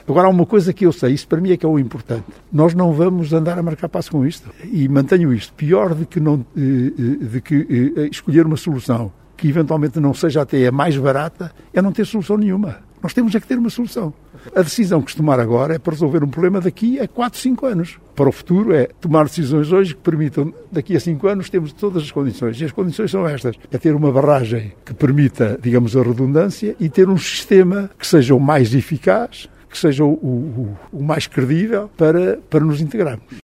Agora há uma coisa que eu sei, isso para mim é que é o importante. Nós não vamos andar a marcar passo com isto. E mantenho isto. Pior de que escolher uma solução que eventualmente não seja até a mais barata, é não ter solução nenhuma. Nós temos é que ter uma solução. A decisão que se tomar agora é para resolver um problema daqui a 4, 5 anos. Para o futuro é tomar decisões hoje que permitam, daqui a 5 anos, temos todas as condições. E as condições são estas. É ter uma barragem que permita, digamos, a redundância e ter um sistema que seja o mais eficaz, que seja o mais credível para nos integrarmos.